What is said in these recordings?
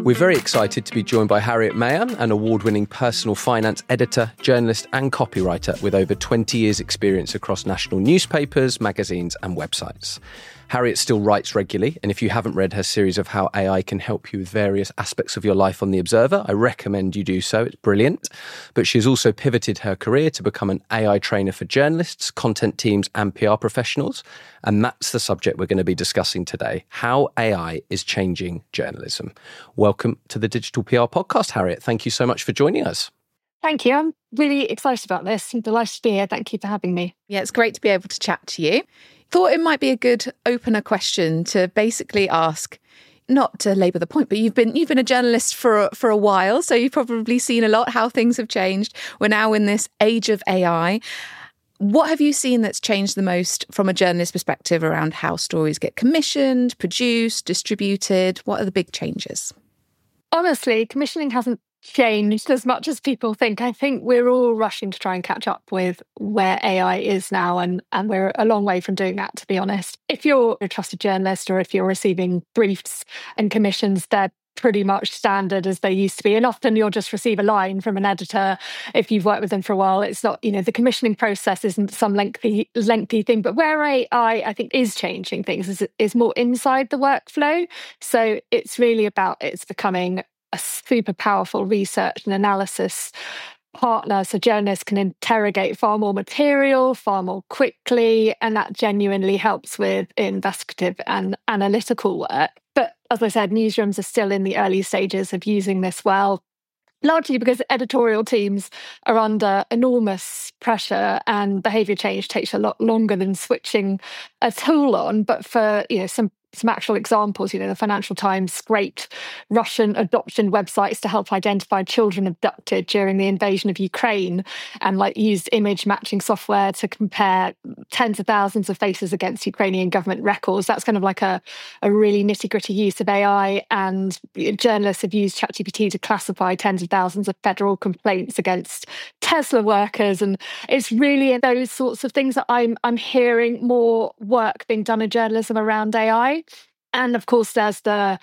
We're very excited to be joined by Harriet Mayer, an award-winning personal finance editor, journalist and copywriter with over 20 years' experience across national newspapers, magazines and websites. Harriet still writes regularly, and if you haven't read her series of how AI can help you with various aspects of your life on The Observer, I recommend you do so. It's brilliant. But she's also pivoted her career to become an AI trainer for journalists, content teams and PR professionals. And that's the subject we're going to be discussing today, how AI is changing journalism. Welcome to the Digital PR Podcast, Harriet. Thank you so much for joining us. Thank you. I'm really excited about this. I'm delighted to be here. Thank you for having me. Yeah, it's great to be able to chat to you. Thought it might be a good opener question to basically ask, not to labour the point, but you've been a journalist for a while, so you've probably seen a lot how things have changed. We're now in this age of AI. What have you seen that's changed the most from a journalist perspective around how stories get commissioned, produced, distributed? What are the big changes? Honestly, commissioning hasn't changed as much as people think. I think we're all rushing to try and catch up with where AI is now, and we're a long way from doing that, to be honest. If you're a trusted journalist or if you're receiving briefs and commissions, they're pretty much standard as they used to be. And often you'll just receive a line from an editor. If you've worked with them for a while, it's not, the commissioning process isn't some lengthy thing. But where AI, I think, is changing things is more inside the workflow. So it's really about, it's becoming a super powerful research and analysis partner, so journalists can interrogate far more material, far more quickly, and that genuinely helps with investigative and analytical work. But as I said, newsrooms are still in the early stages of using this well, largely because editorial teams are under enormous pressure and behaviour change takes a lot longer than switching a tool on. But for some actual examples, the Financial Times scraped Russian adoption websites to help identify children abducted during the invasion of Ukraine and used image matching software to compare tens of thousands of faces against Ukrainian government records. That's kind of like a really nitty-gritty use of AI. And journalists have used ChatGPT to classify tens of thousands of federal complaints against Tesla workers. And it's really those sorts of things that I'm hearing more work being done in journalism around AI. And of course, there's the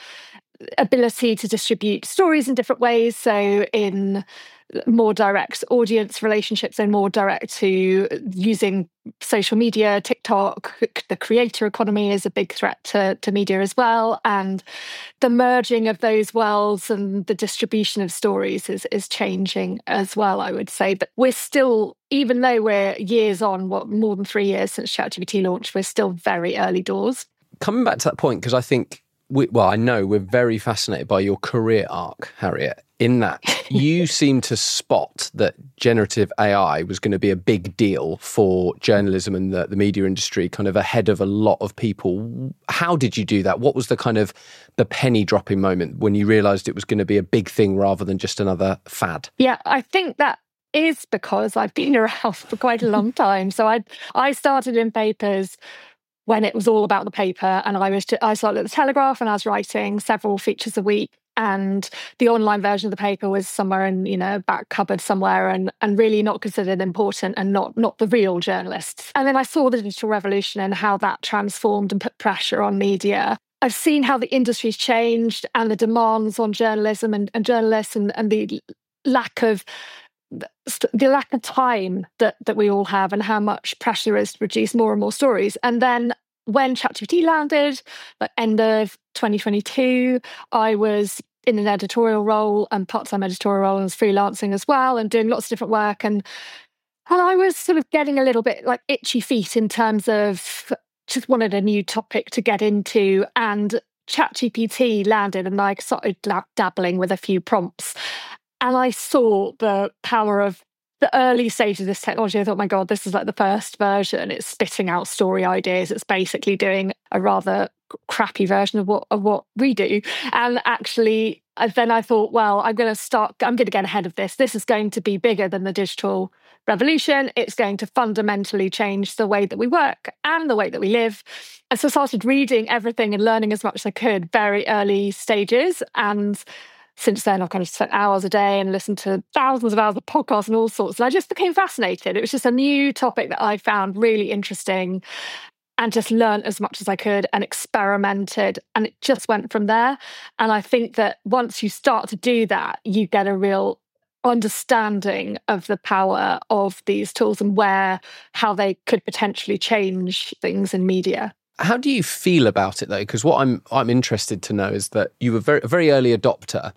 ability to distribute stories in different ways. So in more direct audience relationships and more direct to using social media, TikTok, the creator economy is a big threat to media as well. And the merging of those worlds and the distribution of stories is changing as well, I would say. But we're still, even though we're years on, more than 3 years since ChatGPT launched, we're still very early doors. Coming back to that point, because I think, I know we're very fascinated by your career arc, Harriet, in that you seem to spot that generative AI was going to be a big deal for journalism and the media industry kind of ahead of a lot of people. How did you do that? What was the kind of the penny dropping moment when you realised it was going to be a big thing rather than just another fad? Yeah, I think that is because I've been around for quite a long time. So I started in papers when it was all about the paper, and I started at the Telegraph, and I was writing several features a week, and the online version of the paper was somewhere in a back cupboard somewhere, and really not considered important and not the real journalists. And then I saw the digital revolution and how that transformed and put pressure on media. I've seen how the industry's changed and the demands on journalism and journalists and the lack of time that we all have and how much pressure there is to produce more and more stories. And then when ChatGPT landed, at the end of 2022, I was in an editorial role and part-time editorial role and was freelancing as well and doing lots of different work. And I was sort of getting a little bit itchy feet in terms of just wanted a new topic to get into. And ChatGPT landed and I started dabbling with a few prompts. And I saw the power of the early stage of this technology. I thought, my God, this is the first version. It's spitting out story ideas. It's basically doing a rather crappy version of what we do. And actually, then I thought, well, I'm going to get ahead of this. This is going to be bigger than the digital revolution. It's going to fundamentally change the way that we work and the way that we live. And so I started reading everything and learning as much as I could, very early stages. And since then, I've kind of spent hours a day and listened to thousands of hours of podcasts and all sorts. And I just became fascinated. It was just a new topic that I found really interesting. and just learned as much as I could and experimented, and it just went from there. And I think that once you start to do that, you get a real understanding of the power of these tools and how they could potentially change things in media. How do you feel about it though? Because what I'm interested to know is that you were a very early adopter,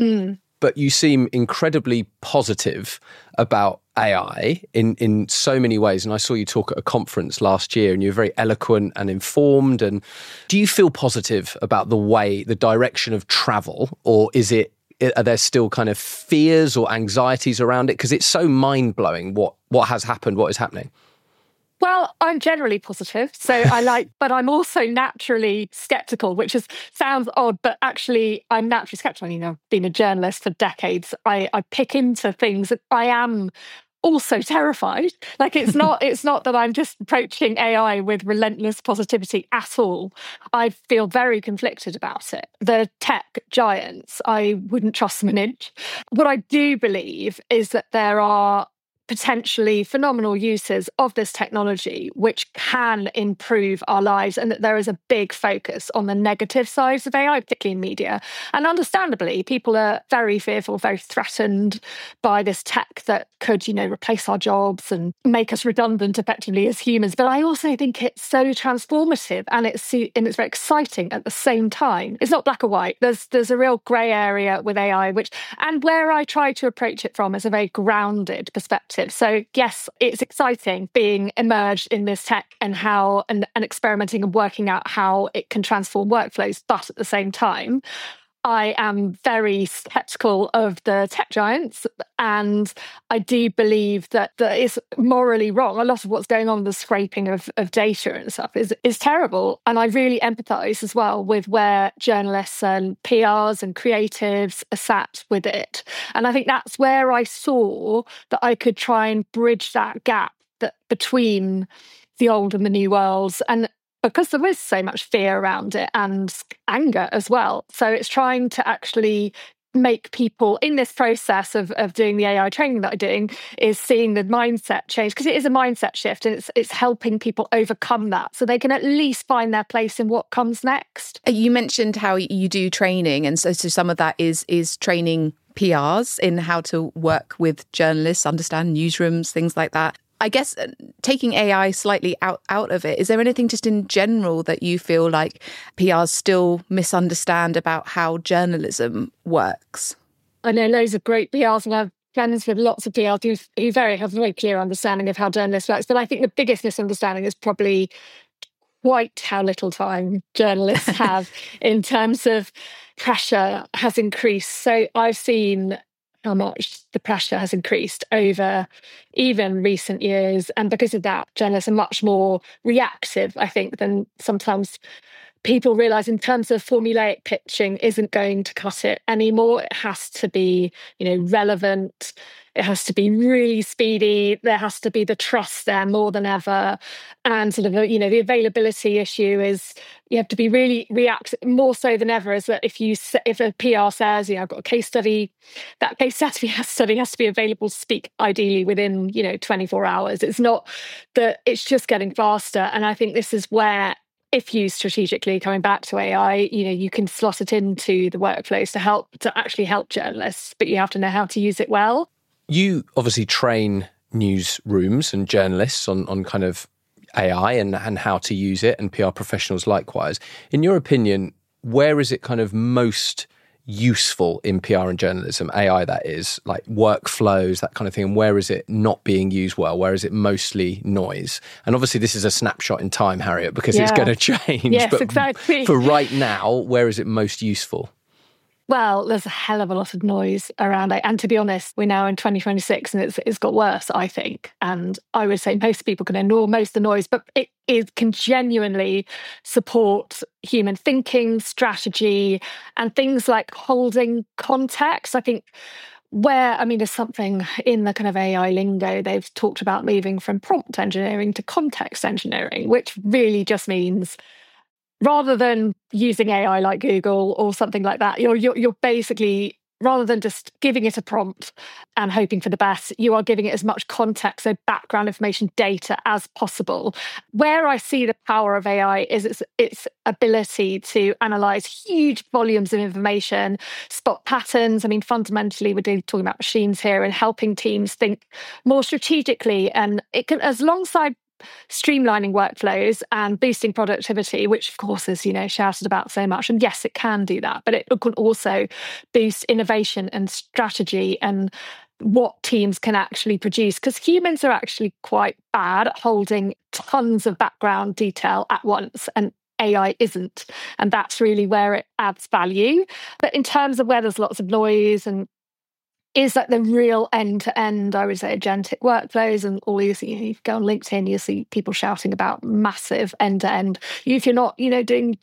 but you seem incredibly positive about AI in so many ways. And I saw you talk at a conference last year and you were very eloquent and informed. And do you feel positive about the direction of travel, or are there still kind of fears or anxieties around it? Because it's so mind-blowing what has happened, what is happening. Well, I'm generally positive, but I'm also naturally skeptical, which sounds odd, but actually I'm naturally skeptical. I've been a journalist for decades. I pick into things that I am also terrified. Like it's not that I'm just approaching AI with relentless positivity at all. I feel very conflicted about it. The tech giants, I wouldn't trust them an inch. What I do believe is that there are potentially phenomenal uses of this technology which can improve our lives, and that there is a big focus on the negative sides of AI, particularly in media. And understandably, people are very fearful, very threatened by this tech that could, replace our jobs and make us redundant effectively as humans. But I also think it's so transformative and it's very exciting at the same time. It's not black or white. There's a real grey area with AI, and where I try to approach it from is a very grounded perspective. So yes, it's exciting being immersed in this tech and experimenting and working out how it can transform workflows. But at the same time, I am very skeptical of the tech giants, and I do believe that it's morally wrong. A lot of what's going on, the scraping of data and stuff, is terrible. And I really empathise as well with where journalists and PRs and creatives are sat with it. And I think that's where I saw that I could try and bridge that gap between the old and the new worlds. And because there is so much fear around it and anger as well. So it's trying to actually make people in this process of doing the AI training that I'm doing is seeing the mindset change, because it is a mindset shift, and it's helping people overcome that so they can at least find their place in what comes next. You mentioned how you do training, and so some of that is training PRs in how to work with journalists, understand newsrooms, things like that. I guess taking AI slightly out of it, is there anything just in general that you feel like PRs still misunderstand about how journalism works? I know loads of great PRs, and I've friends with lots of PRs who have a very clear understanding of how journalists works. But I think the biggest misunderstanding is probably quite how little time journalists have in terms of pressure has increased. So I've seen how much the pressure has increased over even recent years. And because of that, journalists are much more reactive, I think, than sometimes people realise. In terms of formulaic pitching isn't going to cut it anymore. It has to be, relevant. It has to be really speedy. There has to be the trust there more than ever. And sort of, the availability issue is you have to be really reactive more so than ever. Is that if a PR says, I've got a case study, that case study has to be available to speak ideally within, 24 hours. It's not that it's just getting faster. And I think this is where, if used strategically, coming back to AI, you can slot it into the workflows to actually help journalists, but you have to know how to use it well. You obviously train newsrooms and journalists on kind of AI and how to use it, and PR professionals likewise. In your opinion, where is it kind of most useful in PR and journalism, AI that is, like workflows, that kind of thing, and where is it not being used well? Where is it mostly noise? And obviously this is a snapshot in time, Harriet, because it's going to change. Yes, but exactly. For right now, where is it most useful? Well, there's a hell of a lot of noise around it. And to be honest, we're now in 2026 and it's got worse, I think. And I would say most people can ignore most of the noise, but it can genuinely support human thinking, strategy, and things like holding context. I think there's something in the kind of AI lingo, they've talked about moving from prompt engineering to context engineering, which really just means rather than using AI like Google or something like that, you're basically rather than just giving it a prompt and hoping for the best, you are giving it as much context, so background information, data as possible. Where I see the power of AI is its ability to analyze huge volumes of information, spot patterns. I mean, fundamentally, we're talking about machines here and helping teams think more strategically. And it can, as alongside streamlining workflows and boosting productivity, which of course is, shouted about so much. And yes, it can do that, but it can also boost innovation and strategy and what teams can actually produce, because humans are actually quite bad at holding tons of background detail at once, and AI isn't. And that's really where it adds value. But in terms of where there's lots of noise and is like the real end-to-end, I would say, agentic workflows and all these, you go on LinkedIn, you see people shouting about massive end-to-end. If you're not, doing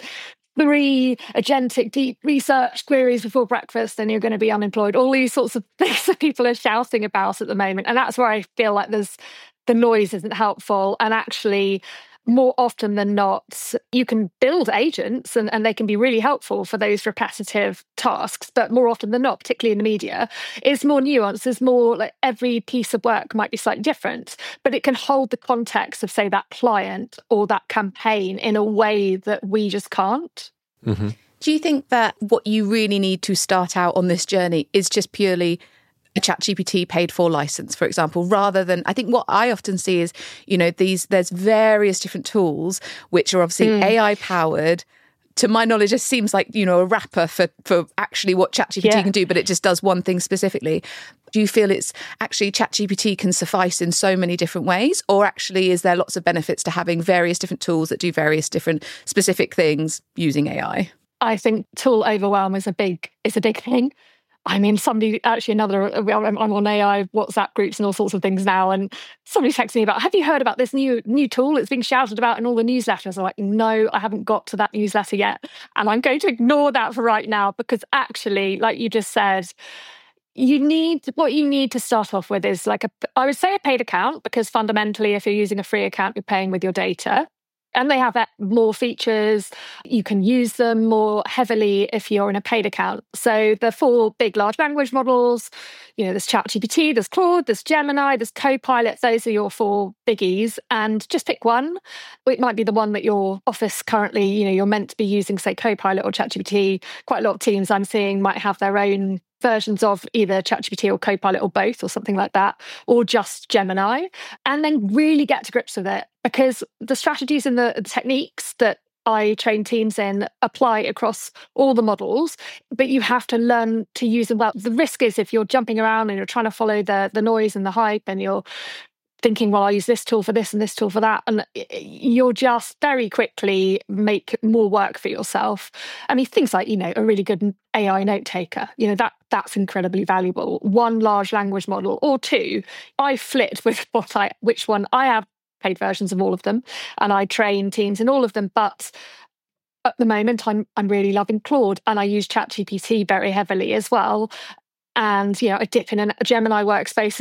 3 agentic deep research queries before breakfast, then you're going to be unemployed. All these sorts of things that people are shouting about at the moment. And that's where I feel like the noise isn't helpful. And actually, more often than not, you can build agents and they can be really helpful for those repetitive tasks. But more often than not, particularly in the media, it's more nuanced. There's more like every piece of work might be slightly different, but it can hold the context of, say, that client or that campaign in a way that we just can't. Mm-hmm. Do you think that what you really need to start out on this journey is just purely a ChatGPT paid for license, for example, rather than, I think what I often see is, there's various different tools which are obviously AI powered. To my knowledge, it seems like, a wrapper for actually what ChatGPT can do, but it just does one thing specifically. Do you feel it's actually ChatGPT can suffice in so many different ways, or actually is there lots of benefits to having various different tools that do various different specific things using AI? I think tool overwhelm is a big thing. I mean, I'm on AI WhatsApp groups and all sorts of things now, and somebody texted me about, have you heard about this new tool? It's being shouted about in all the newsletters. I'm like, no, I haven't got to that newsletter yet. And I'm going to ignore that for right now, because actually, like you just said, what you need to start off with is I would say a paid account, because fundamentally, if you're using a free account, you're paying with your data. And they have more features. You can use them more heavily if you're in a paid account. So the 4 big large language models, there's ChatGPT, there's Claude, there's Gemini, there's Copilot. Those are your 4 biggies. And just pick one. It might be the one that your office currently, you're meant to be using, say, Copilot or ChatGPT. Quite a lot of teams I'm seeing might have their own versions of either ChatGPT or Copilot or both or something like that, or just Gemini, and then really get to grips with it, because the strategies and the techniques that I train teams in apply across all the models, but you have to learn to use them well. The risk is if you're jumping around and you're trying to follow the noise and the hype, and you're thinking, well, I'll use this tool for this and this tool for that, and you'll just very quickly make more work for yourself. I mean, things like, a really good AI note taker, that's incredibly valuable. 1 large language model or 2. I flit with which one. I have paid versions of all of them, and I train teams in all of them, but at the moment I'm really loving Claude, and I use ChatGPT very heavily as well. And I dip in a Gemini workspace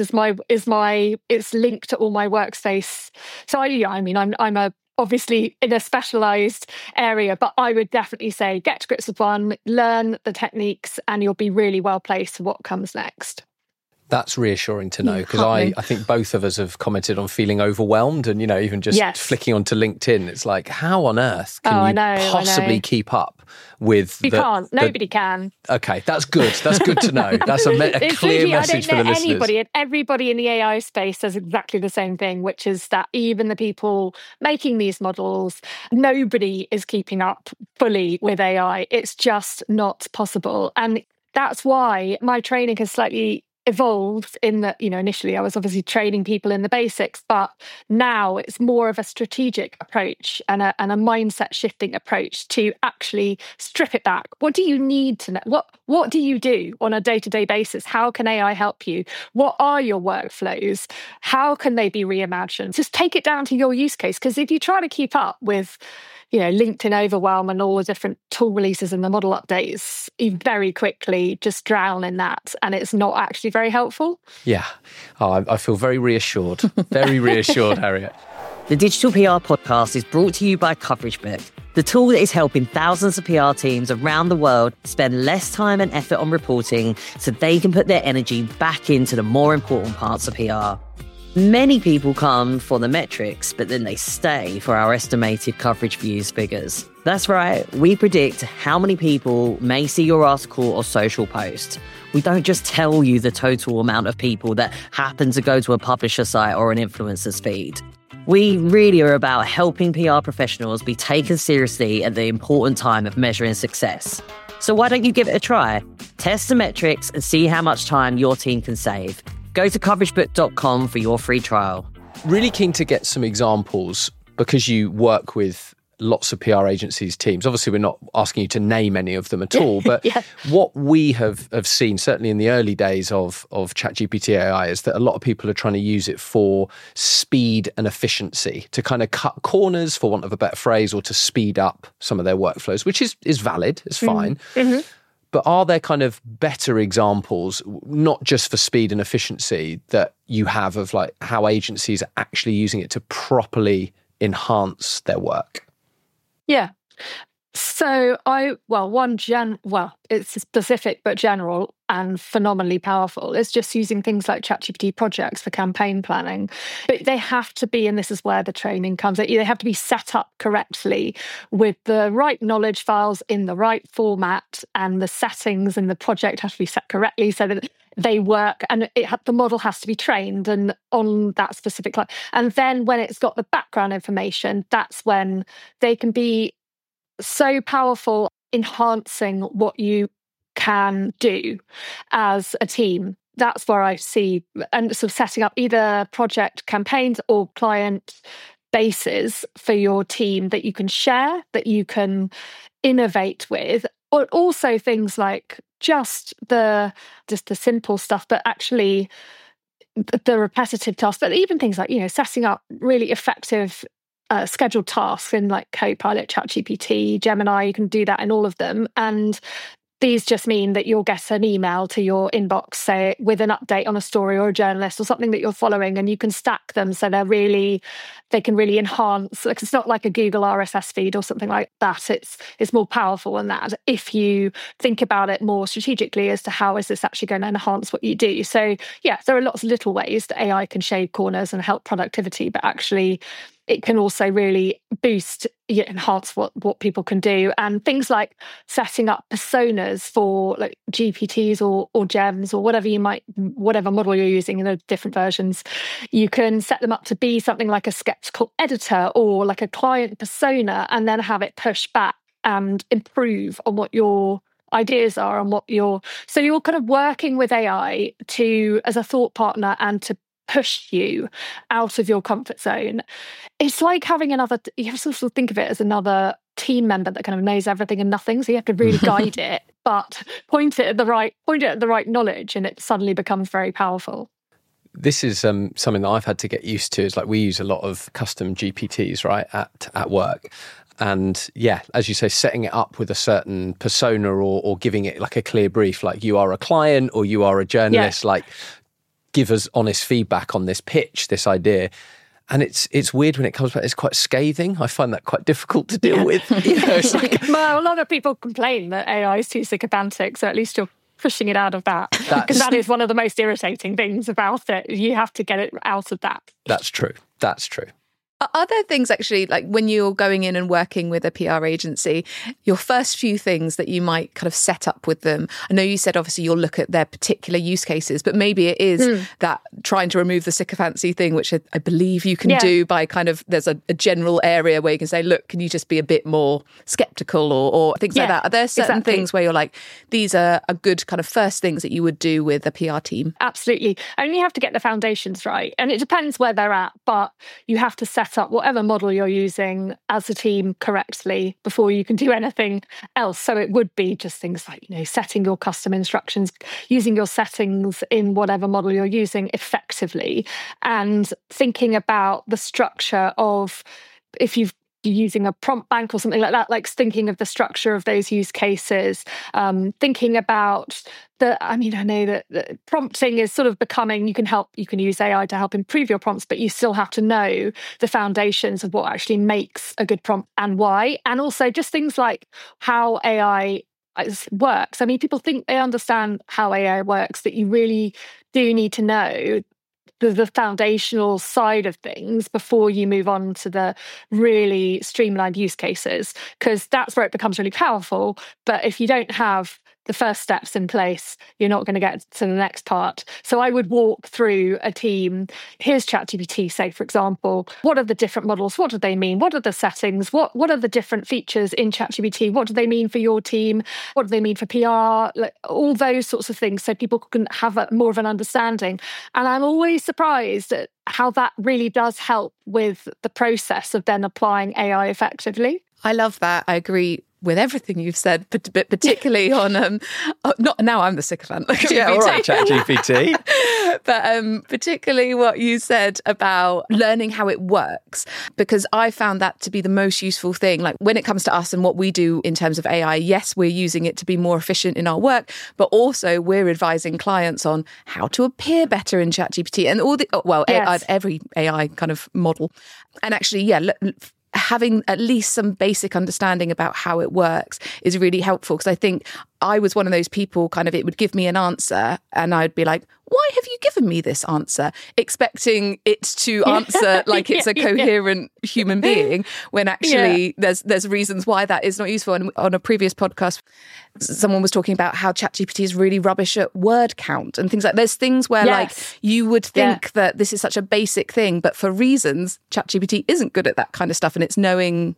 it's linked to all my workspace. So I'm obviously in a specialized area, but I would definitely say get to grips with one, learn the techniques, and you'll be really well placed for what comes next. That's reassuring to know, because I think both of us have commented on feeling overwhelmed, and even just flicking onto LinkedIn, it's like, how on earth can you possibly keep up with? You can't. Nobody can. Okay, that's good. That's good to know. That's a clear message for the listeners. Everybody in the AI space does exactly the same thing, which is that even the people making these models, nobody is keeping up fully with AI. It's just not possible, and that's why my training has slightly evolved in that, initially I was obviously training people in the basics, but now it's more of a strategic approach and a mindset shifting approach to actually strip it back. What do you need to know? What do you do on a day-to-day basis? How can AI help you? What are your workflows? How can they be reimagined? Just take it down to your use case, because if you try to keep up with LinkedIn overwhelm and all the different tool releases and the model updates, you very quickly just drown in that, and it's not actually very helpful. Yeah. I feel very reassured. Very reassured, Harriet. The Digital PR podcast is brought to you by Coverage Book, the tool that is helping thousands of PR teams around the world spend less time and effort on reporting so they can put their energy back into the more important parts of PR. Many people come for the metrics, but then they stay for our estimated coverage views figures. That's right, we predict how many people may see your article or social post. We don't just tell you the total amount of people that happen to go to a publisher site or an influencer's feed. We really are about helping PR professionals be taken seriously at the important time of measuring success. So why don't you give it a try? Test the metrics and see how much time your team can save. Go to coveragebook.com for your free trial. Really keen to get some examples because you work with lots of PR agencies' teams. Obviously, we're not asking you to name any of them at all, but what we have seen, certainly in the early days of ChatGPT AI, is that a lot of people are trying to use it for speed and efficiency, to kind of cut corners, for want of a better phrase, or to speed up some of their workflows, which is valid, it's fine. Mm-hmm. But are there kind of better examples, not just for speed and efficiency, that you have of like how agencies are actually using it to properly enhance their work? Yeah. So it's specific but general and phenomenally powerful. It's just using things like ChatGPT projects for campaign planning. But they have to be, and this is where the training comes in, they have to be set up correctly with the right knowledge files in the right format, and the settings in the project have to be set correctly so that they work, and the model has to be trained and on that specific line. And then when it's got the background information, that's when they can be so powerful, enhancing what you can do as a team. That's where I see, and sort of setting up either project campaigns or client bases for your team that you can share, that you can innovate with, or also things like just the simple stuff, but actually the repetitive tasks, but even things like, setting up really effective scheduled tasks in like Copilot, ChatGPT, Gemini. You can do that in all of them. And these just mean that you'll get an email to your inbox, say, with an update on a story or a journalist or something that you're following, and you can stack them so they can really enhance. Like, it's not like a Google RSS feed or something like that. It's more powerful than that if you think about it more strategically as to how is this actually going to enhance what you do. So yeah, there are lots of little ways that AI can shave corners and help productivity, but actually it can also really enhance what people can do. And things like setting up personas for like GPTs or GEMs or whatever model you're using in the different versions, you can set them up to be something like a skeptical editor or like a client persona, and then have it push back and improve on what your ideas are and so you're kind of working with AI as a thought partner and to push you out of your comfort zone. It's like having you have to sort of think of it as another team member that kind of knows everything and nothing. So you have to really guide it, but point it at the right knowledge, and it suddenly becomes very powerful. This is something that I've had to get used to. Is like we use a lot of custom GPTs, right, at work. And yeah, as you say, setting it up with a certain persona or giving it like a clear brief, like you are a client or you are a journalist, like give us honest feedback on this pitch, this idea. And it's weird when it comes back, it's quite scathing. I find that quite difficult to deal with. It's like, well, a lot of people complain that AI is too sycophantic, so at least you're pushing it out of that. Because that is one of the most irritating things about it. You have to get it out of that. That's true. Are there things actually, like when you're going in and working with a PR agency, your first few things that you might kind of set up with them? I know you said obviously you'll look at their particular use cases, but maybe it is that trying to remove the sycophancy thing, which I believe you can do by kind of, there's a general area where you can say, look, can you just be a bit more skeptical or things like that? Are there certain things where you're like, these are a good kind of first things that you would do with a PR team? Absolutely. Only have to get the foundations right. And it depends where they're at, but you have to set up whatever model you're using as a team correctly before you can do anything else. So it would be just things like, setting your custom instructions, using your settings in whatever model you're using effectively, and thinking about the structure of, if you've using a prompt bank or something like that, like thinking of the structure of those use cases, thinking about I know that prompting is sort of becoming, you can use AI to help improve your prompts, but you still have to know the foundations of what actually makes a good prompt and why. And also just things like how AI works. I mean, people think they understand how AI works, but you really do need to know the foundational side of things before you move on to the really streamlined use cases, because that's where it becomes really powerful. But if you don't have the first steps in place, you're not going to get to the next part. So I would walk through a team. Here's ChatGPT, say, for example. What are the different models? What do they mean? What are the settings? What are the different features in ChatGPT? What do they mean for your team? What do they mean for PR? Like, all those sorts of things, so people can have more of an understanding. And I'm always surprised at how that really does help with the process of then applying AI effectively. I love that. I agree with everything you've said, but particularly on not now I'm the sycophant. Yeah, all right, ChatGPT. But particularly what you said about learning how it works, because I found that to be the most useful thing. Like when it comes to us and what we do in terms of AI, yes, we're using it to be more efficient in our work, but also we're advising clients on how to appear better in ChatGPT and all the yes. Every AI kind of model. And actually, having at least some basic understanding about how it works is really helpful, because I think I was one of those people, it would give me an answer and I'd be like, why have you given me this answer? Expecting it to answer like it's a coherent human being, when actually there's reasons why that is not useful. And on a previous podcast, someone was talking about how ChatGPT is really rubbish at word count and things like. There's things where like you would think that this is such a basic thing, but for reasons, ChatGPT isn't good at that kind of stuff, and it's knowing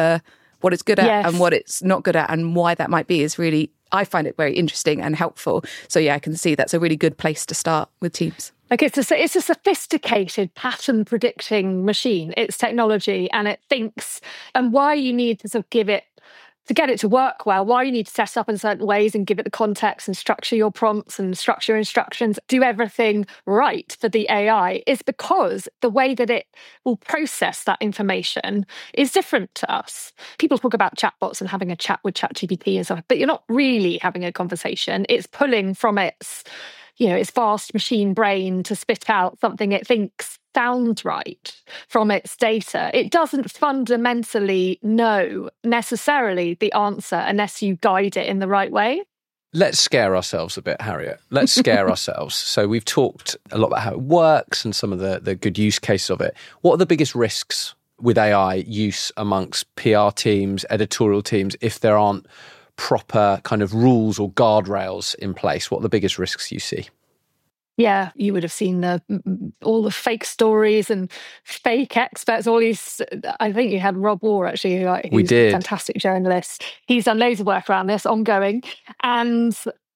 what it's good at and what it's not good at and why that might be is really, I find it very interesting and helpful. So I can see that's a really good place to start with teams. Like it's a sophisticated pattern predicting machine. It's technology and it thinks, and why you need to sort of give it, to get it to work well, why you need to set it up in certain ways and give it the context and structure your prompts and structure instructions, do everything right for the AI, is because the way that it will process that information is different to us. People talk about chatbots and having a chat with ChatGPT and stuff, but you're not really having a conversation. It's pulling from its vast machine brain to spit out something it thinks sounds right from its data. It doesn't fundamentally know necessarily the answer unless you guide it in the right way. Let's scare ourselves a bit, Harriet. Let's scare ourselves. So we've talked a lot about how it works and some of the good use cases of it. What are the biggest risks with AI use amongst PR teams, editorial teams, if there aren't proper kind of rules or guardrails in place? What are the biggest risks you see? Yeah, you would have seen all the fake stories and fake experts. All these, I think you had Rob Waugh actually, who's a fantastic journalist. He's done loads of work around this, ongoing, and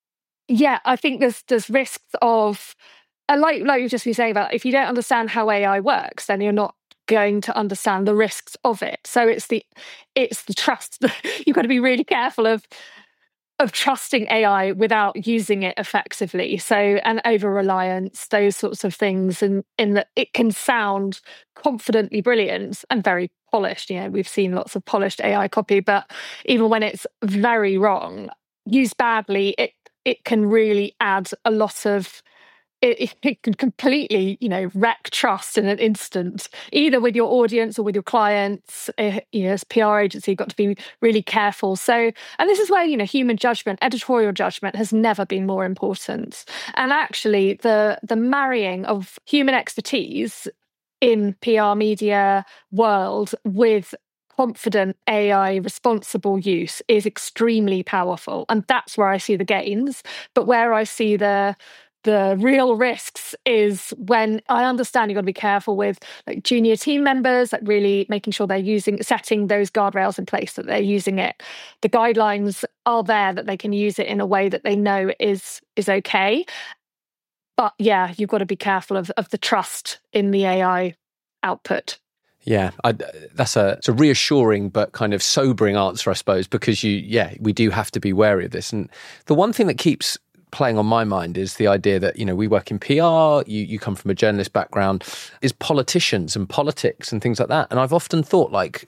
I think there's risks of, like you've just been saying about, if you don't understand how AI works, then you're not going to understand the risks of it. So it's the trust. You've got to be really careful of trusting AI without using it effectively. So, and over-reliance, those sorts of things, and in that it can sound confidently brilliant and very polished. We've seen lots of polished AI copy, but even when it's very wrong, used badly, it can really add a lot of, it can completely, wreck trust in an instant, either with your audience or with your clients. As a PR agency, you've got to be really careful. So, and this is where, human judgment, editorial judgment has never been more important. And actually, the marrying of human expertise in PR media world with confident AI responsible use is extremely powerful. And that's where I see the gains. But where I see the real risks is when I understand you've got to be careful with like junior team members, like really making sure they're setting those guardrails in place, that they're using it. The guidelines are there that they can use it in a way that they know is okay. But you've got to be careful of the trust in the AI output. Yeah, it's a reassuring but kind of sobering answer, I suppose, because we do have to be wary of this. And the one thing that keeps playing on my mind is the idea that, we work in PR, you come from a journalist background, is politicians and politics and things like that. And I've often thought, like,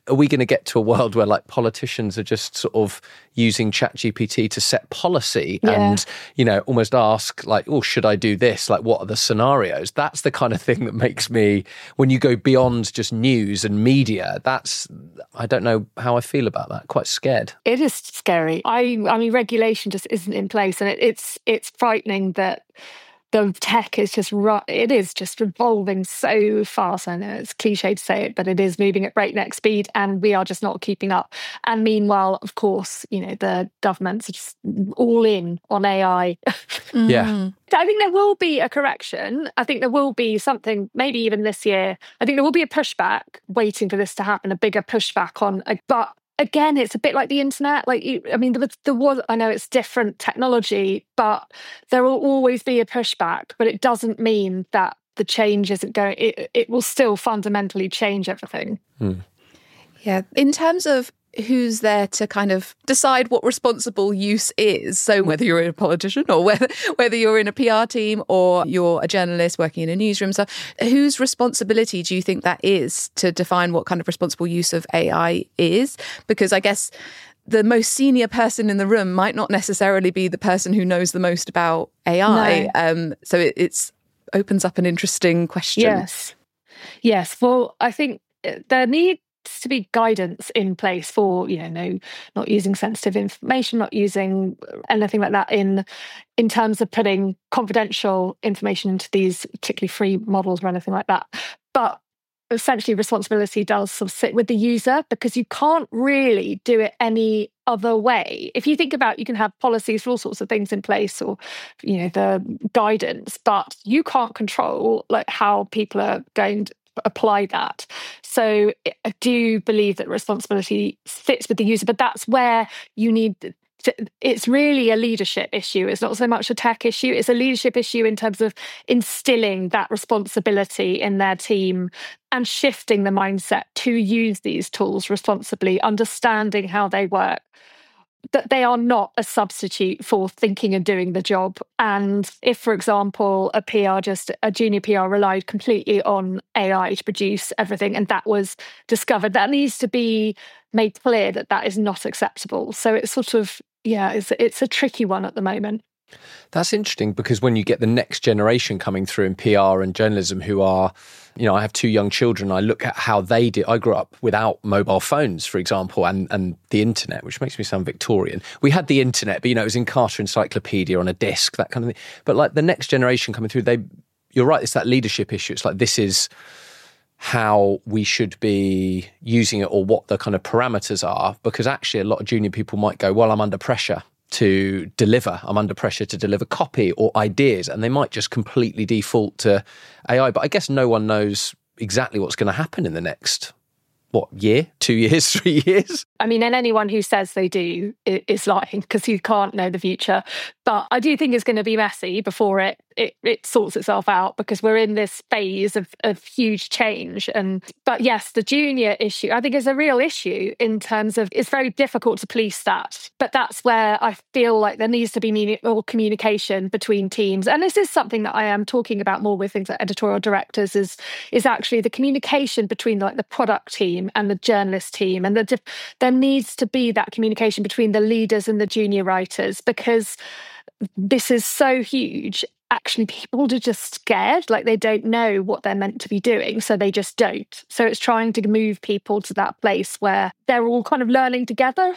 are we going to get to a world where like politicians are just sort of using ChatGPT to set policy and, almost ask like, oh, should I do this? Like, what are the scenarios? That's the kind of thing that makes me, when you go beyond just news and media, I don't know how I feel about that. Quite scared. It is scary. I mean, regulation just isn't in place, and it's frightening that the tech is just evolving so fast. I know it's cliche to say it, but it is moving at breakneck speed, and we are just not keeping up. And meanwhile, of course, the governments are just all in on AI. Yeah. I think there will be a correction. I think there will be something, maybe even this year. I think there will be a pushback waiting for this to happen, a bigger pushback on, but again, it's a bit like the internet. There was, I know it's different technology, but there will always be a pushback. But it doesn't mean that the change isn't going. It will still fundamentally change everything. Yeah, in terms of who's there to kind of decide what responsible use is. So whether you're a politician or whether you're in a PR team or you're a journalist working in a newsroom, so whose responsibility do you think that is to define what kind of responsible use of AI is? Because I guess the most senior person in the room might not necessarily be the person who knows the most about AI. No. So it's opens up an interesting question. Yes. Well, I think there needs to be guidance in place for, not using sensitive information, not using anything like that in terms of putting confidential information into these particularly free models or anything like that. But essentially responsibility does sort of sit with the user, because you can't really do it any other way. If you think about, you can have policies for all sorts of things in place, or the guidance, but you can't control like how people are going to apply that. So I do believe that responsibility sits with the user, but that's where you need it's really a leadership issue. It's not so much a tech issue. It's a leadership issue in terms of instilling that responsibility in their team and shifting the mindset to use these tools responsibly, understanding how they work, that they are not a substitute for thinking and doing the job. And if, for example, a junior PR relied completely on AI to produce everything, and that was discovered, that needs to be made clear that is not acceptable. So it's sort of, it's a tricky one at the moment. That's interesting, because when you get the next generation coming through in PR and journalism who are, I have two young children, I look at how they did. I grew up without mobile phones, for example, and the internet, which makes me sound Victorian. We had the internet, but, it was in Carter Encyclopedia on a disc, that kind of thing. But like the next generation coming through, you're right, it's that leadership issue. It's like, this is how we should be using it, or what the kind of parameters are, because actually a lot of junior people might go, well, I'm under pressure to deliver. I'm under pressure to deliver copy or ideas, and they might just completely default to AI. But I guess no one knows exactly what's going to happen in the next, year, 2 years, 3 years? I mean, and anyone who says they do is lying, because you can't know the future. But I do think it's going to be messy before it sorts itself out, because we're in this phase of huge change. But yes, the junior issue, I think, is a real issue in terms of it's very difficult to police that. But that's where I feel like there needs to be more communication between teams. And this is something that I am talking about more with things like editorial directors, is actually the communication between like the product team and the journalist team. And there needs to be that communication between the leaders and the junior writers, because this is so huge. Actually, people are just scared, like they don't know what they're meant to be doing, so they just don't. So it's trying to move people to that place where they're all kind of learning together.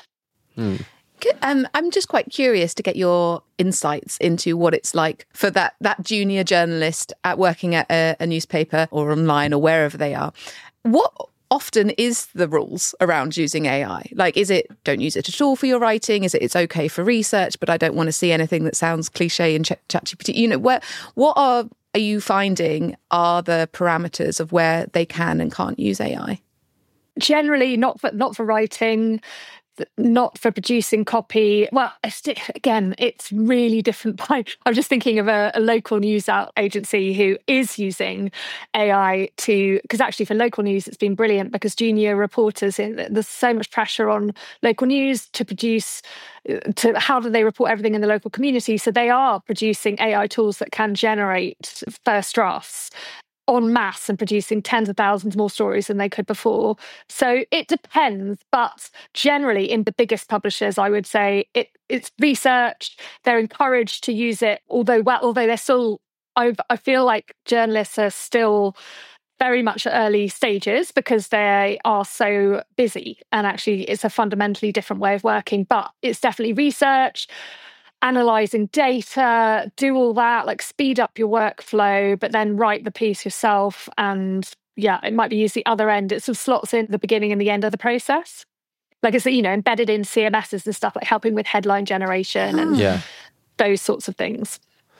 I'm just quite curious to get your insights into what it's like for that junior journalist working at a newspaper or online or wherever they are. What often is the rules around using AI? Like, is it don't use it at all for your writing? Is it it's okay for research, but I don't want to see anything that sounds cliche in ChatGPT? What are you finding are the parameters of where they can and can't use AI? Generally, not for writing, not for producing copy. Well, again, it's really different. I'm just thinking of a local news agency who is using AI because actually for local news, it's been brilliant, because junior reporters, there's so much pressure on local news to produce, to how do they report everything in the local community. So they are producing AI tools that can generate first drafts. en masse and producing tens of thousands more stories than they could before. So it depends, but generally in the biggest publishers, I would say it's research. They're encouraged to use it, although they're still, I feel like journalists are still very much at early stages because they are so busy, and actually it's a fundamentally different way of working, but it's definitely research, analysing data, do all that, like speed up your workflow, but then write the piece yourself. And yeah, it might be used the other end. It sort of slots in the beginning and the end of the process. Like it's, embedded in CMSs and stuff, like helping with headline generation and those sorts of things.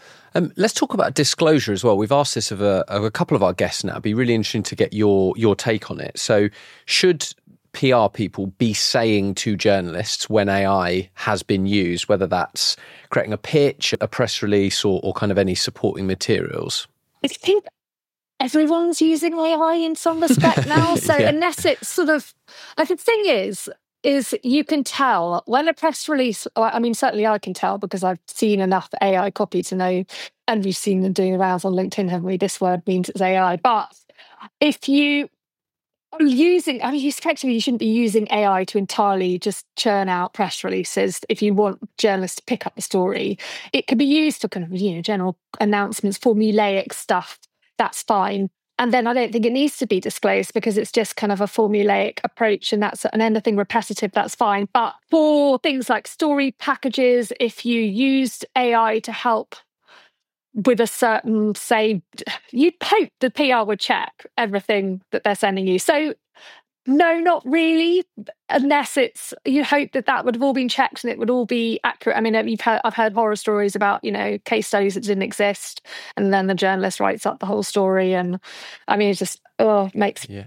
Let's talk about disclosure as well. We've asked this of a couple of our guests now. It'd be really interesting to get your take on it. So should PR people be saying to journalists when AI has been used, whether that's creating a pitch, a press release, or kind of any supporting materials? I think everyone's using AI in some respect now. So unless it's sort of, like the thing is you can tell when a press release, I mean, certainly I can tell because I've seen enough AI copy to know, and we've seen them doing the rounds on LinkedIn, haven't we? This word means it's AI. But if you are using, I mean, effectively, you shouldn't be using AI to entirely just churn out press releases. If you want journalists to pick up the story, it can be used for kind of, general announcements, formulaic stuff. That's fine. And then I don't think it needs to be disclosed because it's just kind of a formulaic approach, and anything repetitive, that's fine. But for things like story packages, if you used AI to help with a certain, say, you'd hope the PR would check everything that they're sending you. So no, not really, unless you hope that would have all been checked and it would all be accurate. I mean, I've heard horror stories about, case studies that didn't exist, and then the journalist writes up the whole story. And I mean, it just, makes, we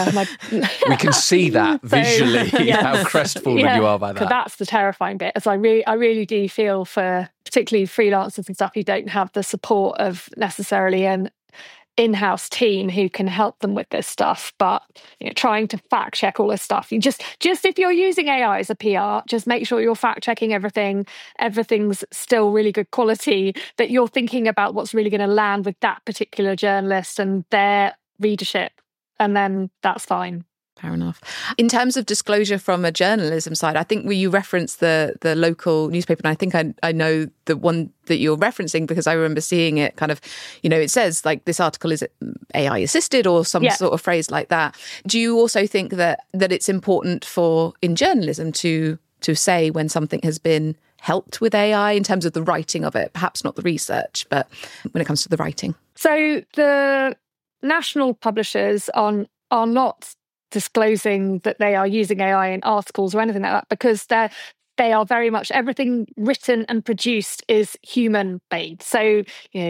can see that visually, how crestfallen you are by that. So that's the terrifying bit. As I really do feel for particularly freelancers and stuff who don't have the support of necessarily an in-house team who can help them with this stuff, but trying to fact check all this stuff, you just if you're using AI as a PR, just make sure you're fact checking everything's still really good quality, that you're thinking about what's really going to land with that particular journalist and their readership, and then that's fine. Fair enough. In terms of disclosure from a journalism side, I think you referenced the local newspaper, and I think I know the one that you're referencing because I remember seeing it kind of, it says like this article is AI assisted or some sort of phrase like that. Do you also think that it's important in journalism to say when something has been helped with AI in terms of the writing of it, perhaps not the research, but when it comes to the writing? So the national publishers are not disclosing that they are using AI in articles or anything like that, because they are very much, everything written and produced is human made. So,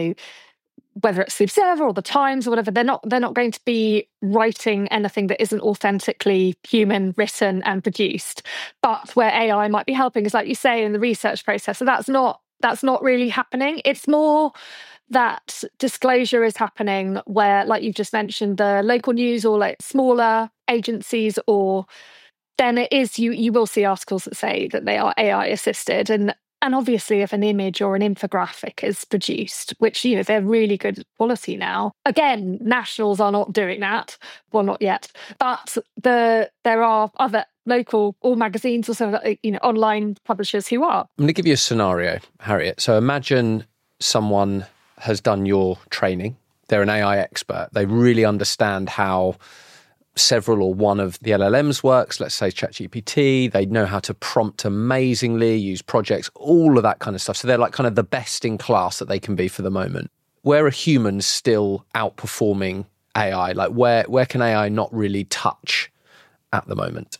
whether it's the Observer or the Times or whatever, they're not going to be writing anything that isn't authentically human written and produced. But where AI might be helping is, like you say, in the research process. So that's not really happening. It's more that disclosure is happening where, like you've just mentioned, the local news or like smaller agencies, or then it is you will see articles that say that they are AI assisted, and obviously if an image or an infographic is produced, which they're really good quality now. Again, nationals are not doing that, well, not yet, but there are other local or magazines or some online publishers who are. I'm going to give you a scenario, Harriet. So imagine someone has done your training. They're an AI expert. They really understand how several or one of the LLMs works, let's say ChatGPT. They know how to prompt amazingly, use projects, all of that kind of stuff. So they're like kind of the best in class that they can be for the moment. Where are humans still outperforming AI? Like where can AI not really touch at the moment?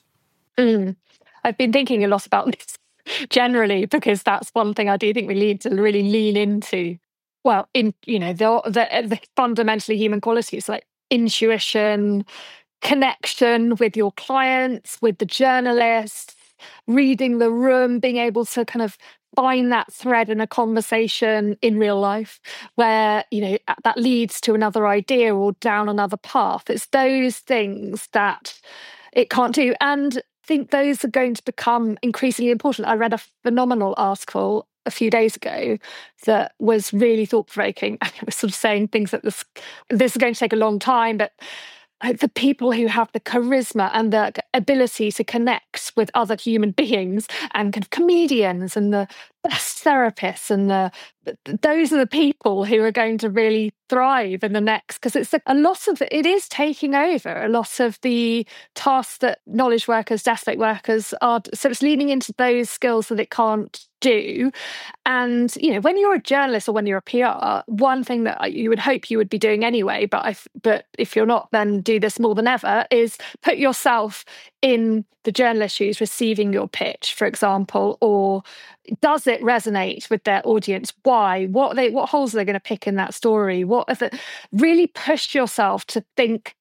I've been thinking a lot about this generally, because that's one thing I do think we need to really lean into. Well, the fundamentally human qualities like intuition, connection with your clients, with the journalists, reading the room, being able to kind of find that thread in a conversation in real life where, that leads to another idea or down another path. It's those things that it can't do. And I think those are going to become increasingly important. I read a phenomenal article a few days ago that was really thought-provoking. It was sort of saying things that this is going to take a long time, but the people who have the charisma and the ability to connect with other human beings and kind of comedians and the best therapists and those are the people who are going to really thrive in the next, because it's a lot of it is taking over a lot of the tasks that knowledge workers, desk workers are. So it's leaning into those skills that it can't do. And, you know, when you're a journalist or when you're a PR, one thing that you would hope you would be doing anyway, but if you're not, then do this more than ever, is put yourself in the journalist's shoes receiving your pitch, for example, or does it resonate with their audience? Why? What holes are they going to pick in that story? What if it really push yourself to think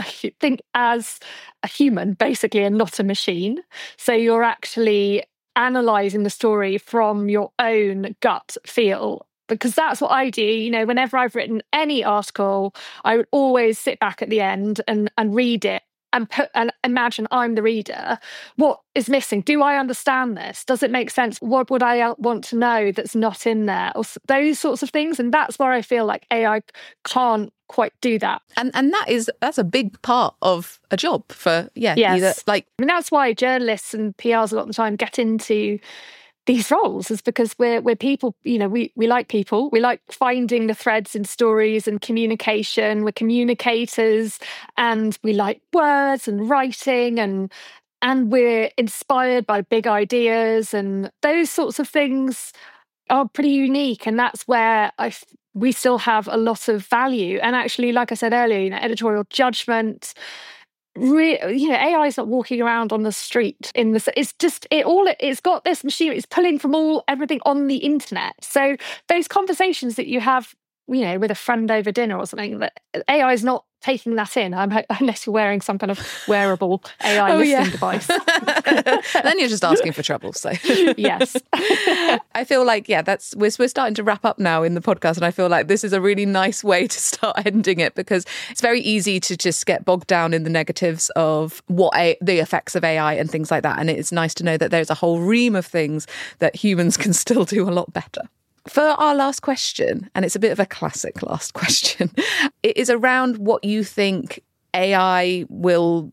as a human, basically, and not a machine. So you're actually analysing the story from your own gut feel. Because that's what I do. You know, whenever I've written any article, I would always sit back at the end and read it and imagine I'm the reader. What is missing? Do I understand this? Does it make sense? What would I want to know that's not in there? Or those sorts of things. And that's where I feel like AI can't quite do that. And that's a big part of a job for, yes. That's why journalists and PRs a lot of the time get into these roles, is because we're people, you know, we like people. We like finding the threads in stories and communication. We're communicators and we like words and writing and we're inspired by big ideas, and those sorts of things are pretty unique. And that's where we still have a lot of value. And actually, like I said earlier, you know, editorial judgment, AI is not walking around on the street it's got this machine, it's pulling from everything on the internet. So those conversations that you have, you know, with a friend over dinner or something, that AI is not taking that in, unless you're wearing some kind of wearable AI listening device. Then you're just asking for trouble. So yes. I feel like, we're starting to wrap up now in the podcast, and I feel like this is a really nice way to start ending it, because it's very easy to just get bogged down in the negatives of the effects of AI and things like that. And it's nice to know that there's a whole ream of things that humans can still do a lot better. For our last question, and it's a bit of a classic last question, it is around what you think AI will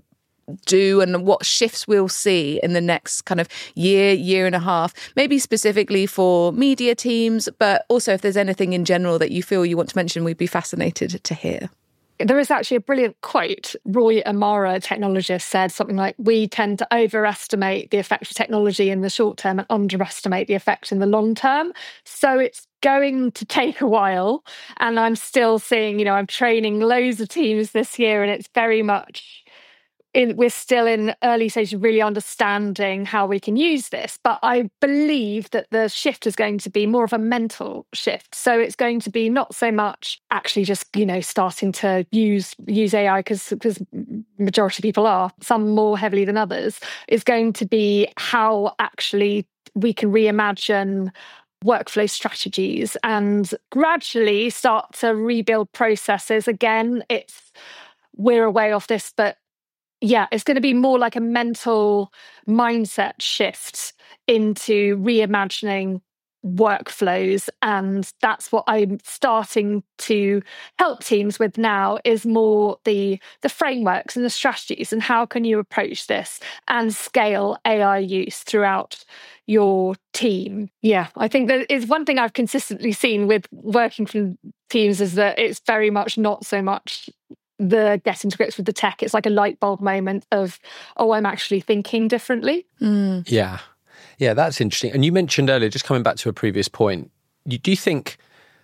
do and what shifts we'll see in the next kind of year and a half, maybe specifically for media teams, but also if there's anything in general that you feel you want to mention, we'd be fascinated to hear. There is actually a brilliant quote. Roy Amara, a technologist, said something like, we tend to overestimate the effect of technology in the short term and underestimate the effect in the long term. So it's going to take a while. And I'm still seeing, you know, I'm training loads of teams this year, and it's very much we're still in early stages of really understanding how we can use this. But I believe that the shift is going to be more of a mental shift. So it's going to be not so much actually just, you know, starting to use AI, because majority of people are, some more heavily than others. It's going to be how actually we can reimagine workflow strategies and gradually start to rebuild processes. Again, we're a way off this, but yeah, it's going to be more like a mental mindset shift into reimagining workflows. And that's what I'm starting to help teams with now, is more the frameworks and the strategies, and how can you approach this and scale AI use throughout your team. Yeah, I think that is one thing I've consistently seen with working from teams, is that it's very much not so much the getting to grips with the tech. It's like a light bulb moment of, I'm actually thinking differently. Yeah, that's interesting. And you mentioned earlier, just coming back to a previous point, do you think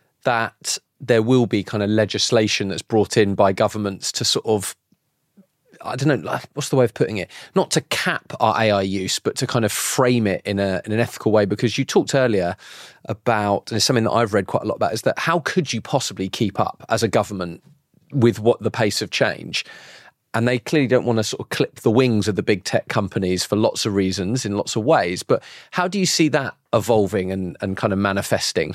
that there will be kind of legislation that's brought in by governments to sort of, I don't know, what's the way of putting it? Not to cap our AI use, but to kind of frame it in an ethical way? Because you talked earlier about, and it's something that I've read quite a lot about, is that how could you possibly keep up as a government with the pace of change? And they clearly don't want to sort of clip the wings of the big tech companies for lots of reasons in lots of ways. But how do you see that evolving and kind of manifesting?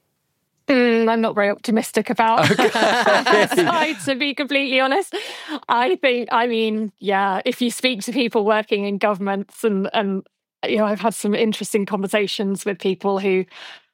I'm not very optimistic about that side, to be completely honest. If you speak to people working in governments and I've had some interesting conversations with people who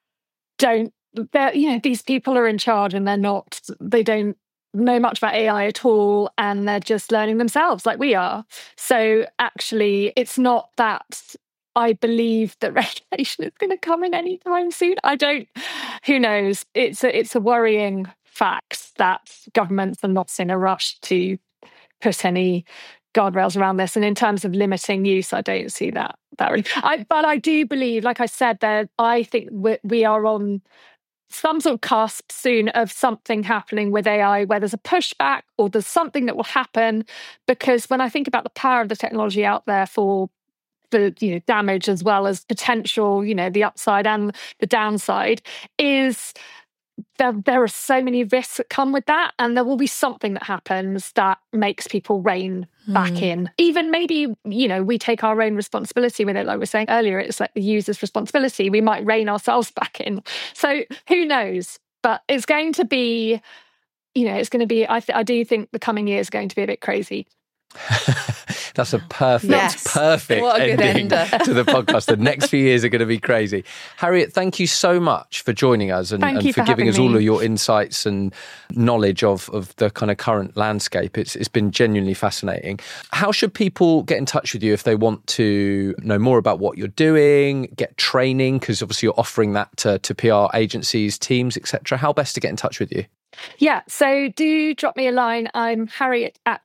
these people are in charge and they don't know much about AI at all, and they're just learning themselves like we are. So actually, it's not that I believe that regulation is going to come in anytime soon. Who knows? It's a worrying fact that governments are not in a rush to put any guardrails around this. And in terms of limiting use, I don't see that really. But I do believe, like I said, I think we are on some sort of cusp soon of something happening with AI, where there's a pushback or there's something that will happen. Because when I think about the power of the technology out there for damage as well as potential, the upside and the downside, is there are so many risks that come with that, and there will be something that happens that makes people rein back in. Even maybe, we take our own responsibility with it, like we were saying earlier. It's like the user's responsibility. We might rein ourselves back in. So who knows? But it's going to be, I do think the coming year is going to be a bit crazy. That's a perfect ending to the podcast. The next few years are going to be crazy. Harriet, thank you so much for joining us and for giving us all of your insights and knowledge of the kind of current landscape. It's been genuinely fascinating. How should people get in touch with you if they want to know more about what you're doing, get training? Because obviously you're offering that to PR agencies, teams, etc. How best to get in touch with you? Yeah, so do drop me a line. I'm Harriet at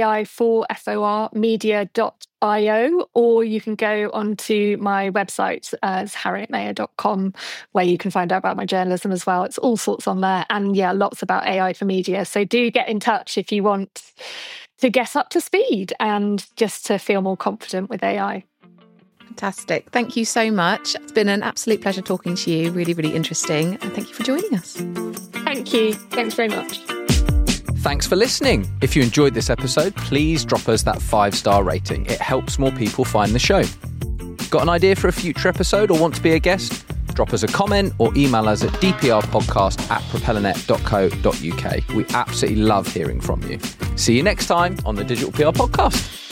AI4media.io, or you can go onto my website as harrietmayer.com, where you can find out about my journalism as well. It's all sorts on there, and lots about AI for media. So do get in touch if you want to get up to speed and just to feel more confident with AI. Fantastic. Thank you so much. It's been an absolute pleasure talking to you. Really, really interesting. And thank you for joining us. Thank you. Thanks very much. Thanks for listening. If you enjoyed this episode, please drop us that 5-star rating. It helps more people find the show. Got an idea for a future episode or want to be a guest? Drop us a comment or email us at dprpodcast@propellernet.co.uk. We absolutely love hearing from you. See you next time on the Digital PR Podcast.